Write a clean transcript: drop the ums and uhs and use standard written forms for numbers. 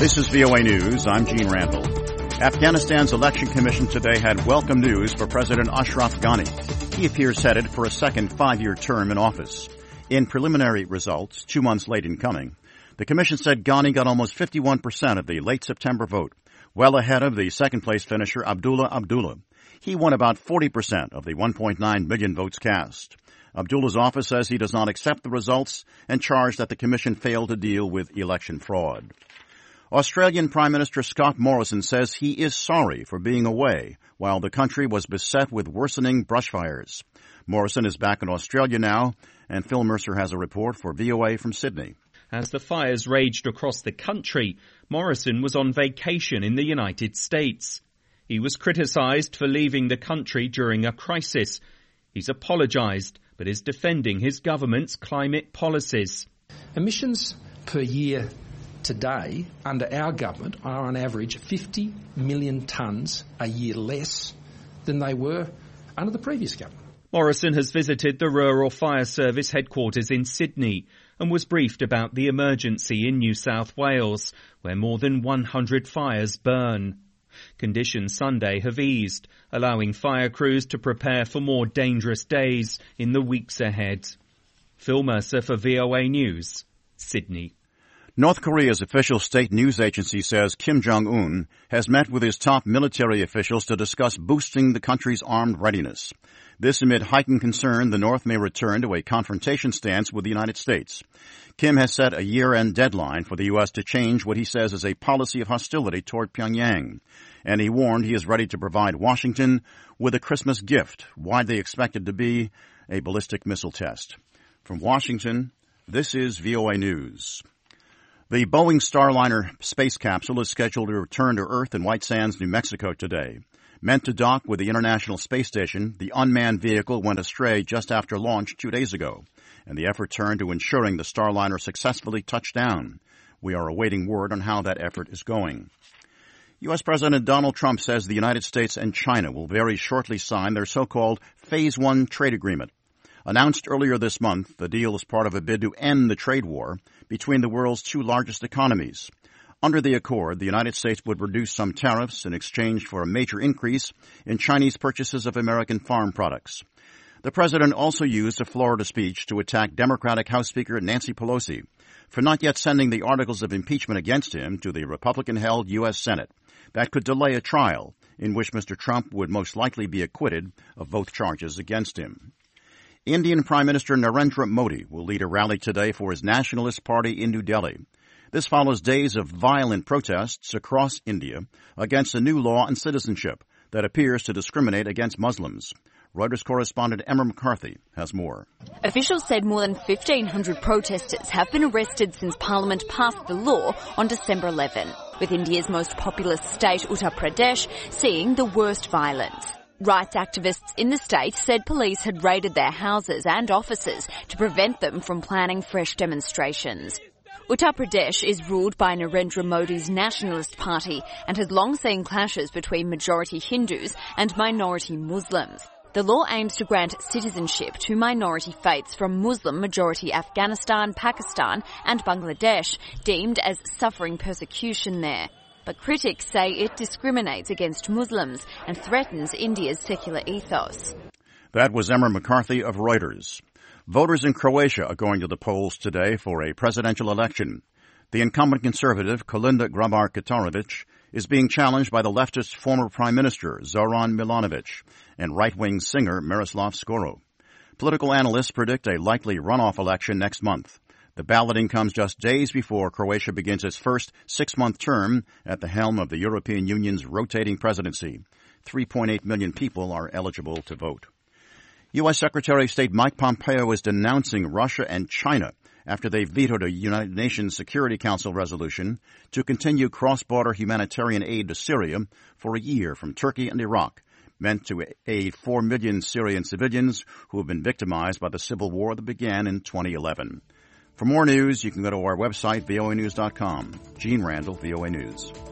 This is VOA News. I'm Gene Randall. Afghanistan's election commission today had welcome news for President Ashraf Ghani. He appears headed for a second 5-year term in office. In preliminary results, 2 months late in coming, the commission said Ghani got almost 51% of the late September vote, well ahead of the second-place finisher Abdullah Abdullah. He won about 40% of the 1.9 million votes cast. Abdullah's office says he does not accept the results and charged that the commission failed to deal with election fraud. Australian Prime Minister Scott Morrison says he is sorry for being away while the country was beset with worsening brushfires. Morrison is back in Australia now, and Phil Mercer has a report for VOA from Sydney. As the fires raged across the country, Morrison was on vacation in the United States. He was criticised for leaving the country during a crisis. He's apologised, but is defending his government's climate policies. Emissions per year today, under our government, are on average 50 million tonnes a year less than they were under the previous government. Morrison has visited the Rural Fire Service headquarters in Sydney and was briefed about the emergency in New South Wales, where more than 100 fires burn. Conditions Sunday have eased, allowing fire crews to prepare for more dangerous days in the weeks ahead. Phil Mercer for VOA News, Sydney. North Korea's official state news agency says Kim Jong-un has met with his top military officials to discuss boosting the country's armed readiness. This amid heightened concern the North may return to a confrontation stance with the United States. Kim has set a year-end deadline for the U.S. to change what he says is a policy of hostility toward Pyongyang. And he warned he is ready to provide Washington with a Christmas gift, widely expected to be a ballistic missile test. From Washington, this is VOA News. The Boeing Starliner space capsule is scheduled to return to Earth in White Sands, New Mexico today. Meant to dock with the International Space Station, the unmanned vehicle went astray just after launch 2 days ago, and the effort turned to ensuring the Starliner successfully touched down. We are awaiting word on how that effort is going. U.S. President Donald Trump says the United States and China will very shortly sign their so-called Phase 1 trade agreement. Announced earlier this month, the deal is part of a bid to end the trade war between the world's two largest economies. Under the accord, the United States would reduce some tariffs in exchange for a major increase in Chinese purchases of American farm products. The president also used a Florida speech to attack Democratic House Speaker Nancy Pelosi for not yet sending the articles of impeachment against him to the Republican-held U.S. Senate. That could delay a trial in which Mr. Trump would most likely be acquitted of both charges against him. Indian Prime Minister Narendra Modi will lead a rally today for his Nationalist Party in New Delhi. This follows days of violent protests across India against a new law on citizenship that appears to discriminate against Muslims. Reuters correspondent Emma McCarthy has more. Officials said more than 1,500 protesters have been arrested since Parliament passed the law on December 11, with India's most populous state, Uttar Pradesh, seeing the worst violence. Rights activists in the state said police had raided their houses and offices to prevent them from planning fresh demonstrations. Uttar Pradesh is ruled by Narendra Modi's Nationalist Party and has long seen clashes between majority Hindus and minority Muslims. The law aims to grant citizenship to minority faiths from Muslim-majority Afghanistan, Pakistan and Bangladesh, deemed as suffering persecution there. But critics say it discriminates against Muslims and threatens India's secular ethos. That was Emma McCarthy of Reuters. Voters in Croatia are going to the polls today for a presidential election. The incumbent conservative, Kolinda Grabar-Kitarovic, is being challenged by the leftist former Prime Minister, Zoran Milanovic, and right-wing singer Miroslav Skoro. Political analysts predict a likely runoff election next month. The balloting comes just days before Croatia begins its first 6-month term at the helm of the European Union's rotating presidency. 3.8 million people are eligible to vote. U.S. Secretary of State Mike Pompeo is denouncing Russia and China after they vetoed a United Nations Security Council resolution to continue cross-border humanitarian aid to Syria for a year from Turkey and Iraq, meant to aid 4 million Syrian civilians who have been victimized by the civil war that began in 2011. For more news, you can go to our website, voanews.com. Gene Randall, VOA News.